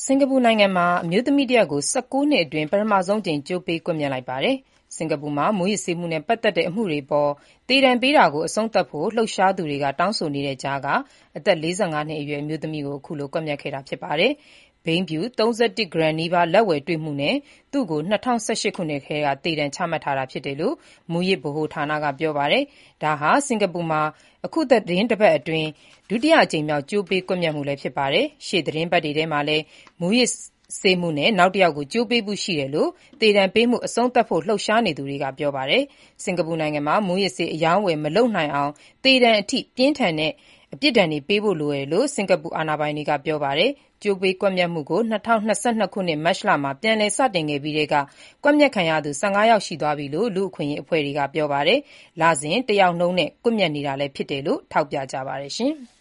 စင်ကာပူနိုင်ငံမှာအမျိုးသမီးတစ်ယောက်ကို19နှစ်အတွင်းပထမဆုံးအကြိမ်ကြိုးပေးကွပ်မျက်လိုက်ပါတယ်။ စင်ကာပူမှာမူးယစ်ဆေးမှုနဲ့ပတ်သက်တဲ့အမှုတွေအပေါ်သေဒဏ်ပေးတာကိုအဆုံးသတ်ဖို့လှုပ်ရှားသူတွေကတောင်းဆိုနေတဲ့ကြားကအသက်45နှစ်အရွယ်အမျိုးသမီးကိုအခုလိုကွပ်မျက်ခဲ့တာဖြစ်ပါတယ်။ ဘိန်းဖြူ31 ဂရမ်နီးပါးလက်ဝယ်တွေ့မှုနဲ့သူ့ကို2018ခုနှစ်ကတည်းကသေဒဏ်ချမှတ်ထားတာဖြစ်တယ်လို့ မူးယစ်ဗဟိုဌာနကပြောပါတယ်။ ဒါဟာ စင်ကာပူမှာအခုသီတင်းပတ်အတွင်းဒုတိယအကြိမ်မြောက်ကြိုးပေးကွပ်မျက်မှုလည်းဖြစ်ပါတယ်။ ရှေ့သီတင်းပတ်တွေထဲမှာလည်း မူးယစ်ဆေးမှုနဲ့နောက်တစ်ယောက်ကိုကြိုးပေးဖူးရှိတယ်လို့ သေဒဏ်ပေးမှုအဆုံးသတ်ဖို့လှုပ်ရှားနေသူတွေကပြောပါတယ်။ စင်ကာပူနိုင်ငံမှာမူးယစ်ဆေးအရောင်းအဝယ်မလုပ်နိုင်အောင်သေဒဏ်အထိပြင်းထန်တဲ့အပြစ်ဒဏ်တွေပေးဖို့လိုတယ်လို့ စင်ကာပူအာဏာပိုင်တွေကပြောပါတယ်။ ကြိုးပေးကွပ်မျက်မှုကို2022ခုနှစ်မတ်လမှာပြန်လည်စတင်ခဲ့ပြီးထဲကကွပ်မျက်ခံရသူ15ယောက်ရှိသွားပြီလို့ လူ့အခွင့်အရေးအဖွဲ့တွေကပြောပါတယ်။ လစဉ်တစ်ယောက်နှုန်းနဲ့ကွပ်မျက်နေတာလည်းဖြစ်တယ်လို့ထောက်ပြကြပါတယ်။